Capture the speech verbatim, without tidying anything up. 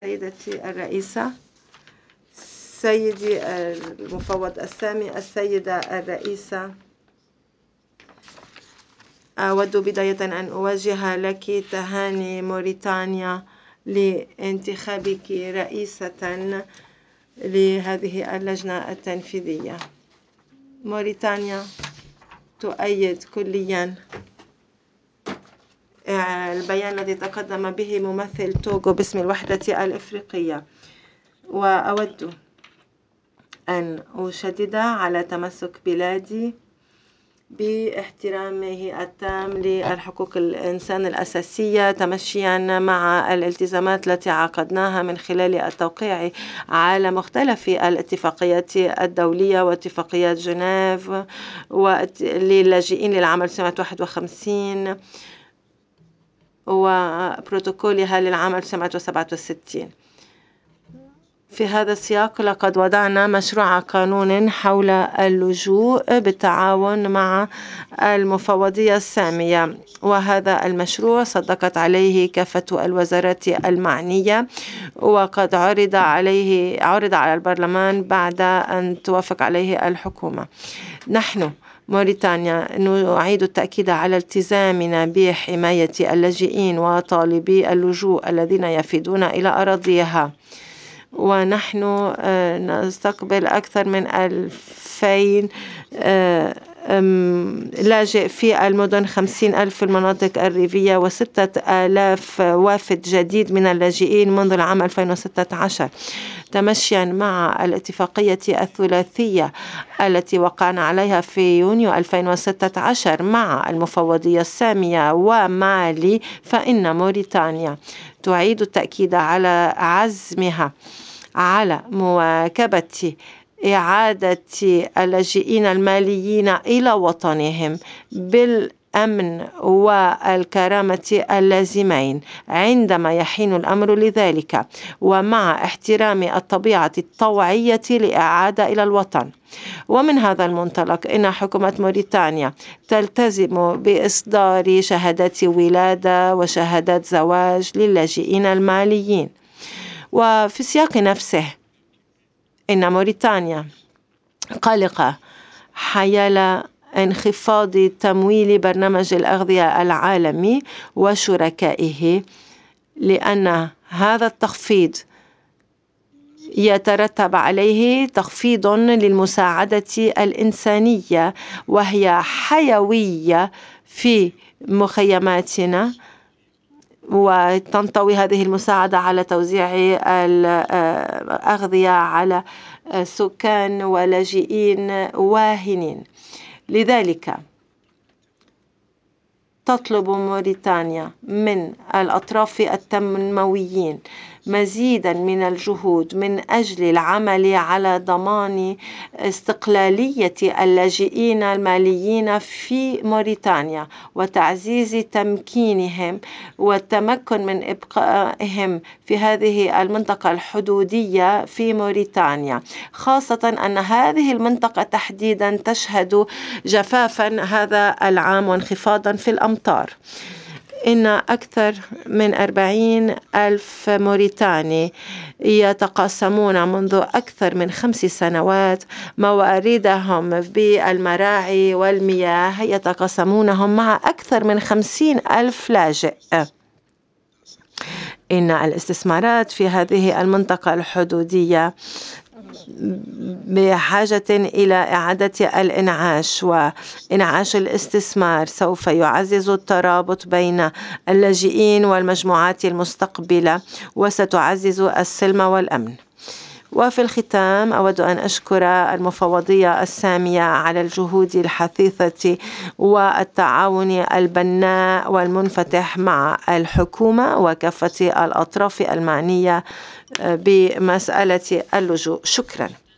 سيدتي الرئيسة، سيدي المفوض السامي، السيدة الرئيسة، أود بداية أن أوجه لك تهاني موريتانيا لانتخابك رئيسة لهذه اللجنة التنفيذية. موريتانيا تؤيد كليا البيان الذي تقدم به ممثل توغو باسم الوحدة الإفريقية، وأود أن أشدد على تمسك بلادي باحترامه التام للحقوق الإنسان الأساسية تمشيا مع الالتزامات التي عقدناها من خلال التوقيع على مختلف الاتفاقيات الدولية واتفاقيات جنيف للاجئين للعام ألف وتسعمائة وواحد وخمسين وبروتوكولها للعام ألف وتسعمائة وسبعة وستين. في هذا السياق لقد وضعنا مشروع قانون حول اللجوء بالتعاون مع المفوضية السامية، وهذا المشروع صدقت عليه كافة الوزارات المعنية، وقد عرض عليه عرض على البرلمان بعد أن توافق عليه الحكومة. نحن موريتانيا نعيد التأكيد على التزامنا بحماية اللاجئين وطالبي اللجوء الذين يفدون إلى أراضيها، ونحن نستقبل أكثر من ألفين لاجئ في المدن، خمسين ألف في المناطق الريفية، وستة آلاف وافد جديد من اللاجئين منذ العام ألفين وستة عشر، تمشيا مع الاتفاقية الثلاثية التي وقعنا عليها في يونيو ألفين وستة عشر مع المفوضية السامية ومالي. فإن موريتانيا تعيد التأكيد على عزمها على مواكبة إعادة اللاجئين الماليين إلى وطنهم بالأمن والكرامة اللازمين عندما يحين الأمر لذلك، ومع احترام الطبيعة الطوعية لإعادة إلى الوطن. ومن هذا المنطلق إن حكومة موريتانيا تلتزم بإصدار شهادات ولادة وشهادات زواج للاجئين الماليين. وفي السياق نفسه إن موريتانيا قلقة حيال انخفاض تمويل برنامج الأغذية العالمي وشركائه، لأن هذا التخفيض يترتب عليه تخفيض للمساعدة الإنسانية، وهي حيوية في مخيماتنا، وتنطوي هذه المساعدة على توزيع الأغذية على سكان ولاجئين واهنين. لذلك تطلب موريتانيا من الأطراف التنمويين مزيدا من الجهود من أجل العمل على ضمان استقلالية اللاجئين الماليين في موريتانيا وتعزيز تمكينهم والتمكن من إبقائهم في هذه المنطقة الحدودية في موريتانيا، خاصة أن هذه المنطقة تحديدا تشهد جفافا هذا العام وانخفاضا في الأمطار. إن أكثر من أربعين ألف موريتاني يتقاسمون منذ أكثر من خمس سنوات مواردهم بالمراعي والمياه، يتقاسمونهم مع أكثر من خمسين ألف لاجئ. إن الاستثمارات في هذه المنطقة الحدودية بحاجة إلى إعادة الإنعاش، وإنعاش الاستثمار سوف يعزز الترابط بين اللاجئين والمجموعات المستقبلة وستعزز السلم والأمن. وفي الختام أود أن أشكر المفوضية السامية على الجهود الحثيثة والتعاون البناء والمنفتح مع الحكومة وكافة الأطراف المعنية بمسألة اللجوء. شكرا.